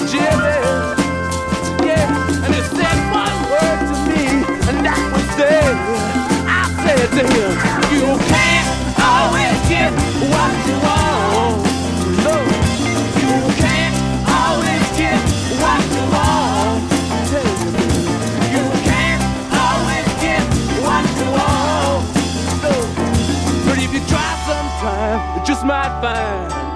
Jimmy. Yeah, and he said one word to me, and that was this. I said to him, you can't always get what you want. No, you can't always get what you want. Tell me, you can't always get what you want. No, but if you try sometime, you just might find